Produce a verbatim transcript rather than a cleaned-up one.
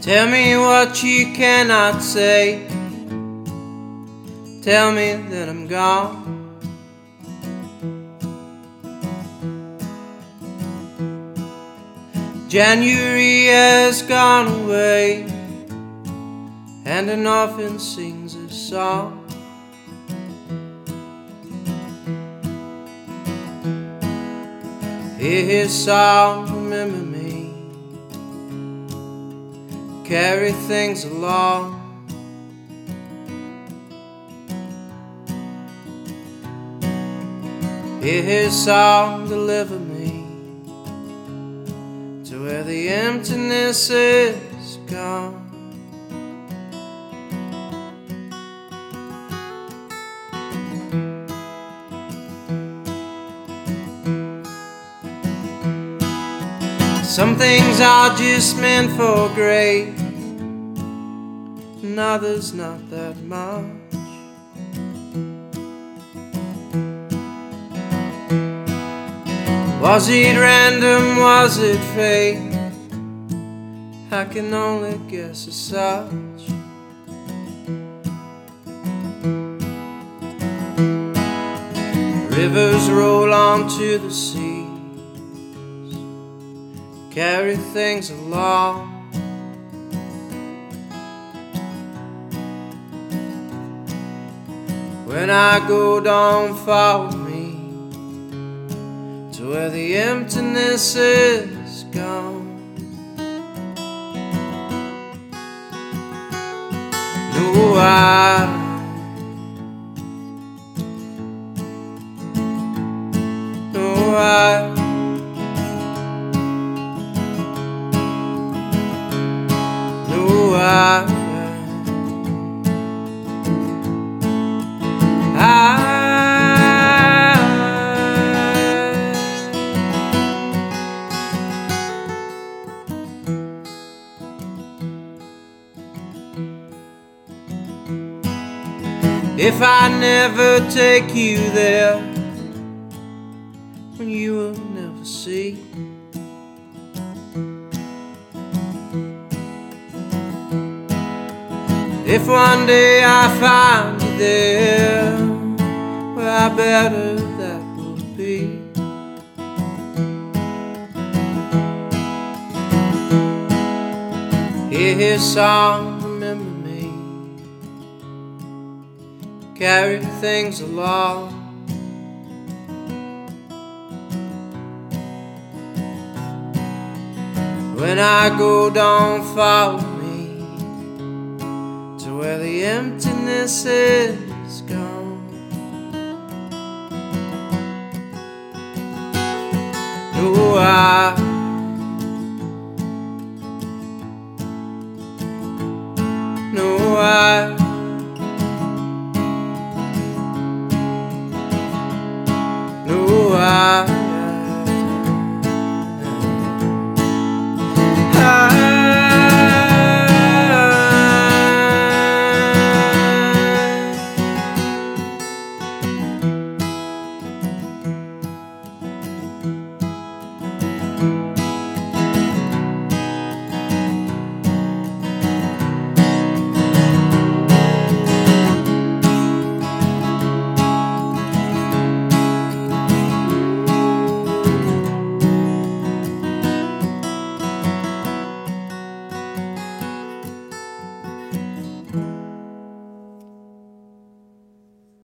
Tell me what you cannot say. Tell me that I'm gone. January has gone away, and an orphan sings a song. Hear his song, remember me, carry things along. Hear his song, deliver me to where the emptiness is gone. Some things are just meant for great, and others not that much. Was it random, was it fate? I can only guess as such. Rivers roll onto the seas, carry things along. When I go down, follow me to where the emptiness is gone. No, I No, I No, I I If I never take you there, you will never see. If one day I find you there, well, how better that will be. Hear his song, remember me, carry things along. When I go down, follow me to where the emptiness is gone. No, I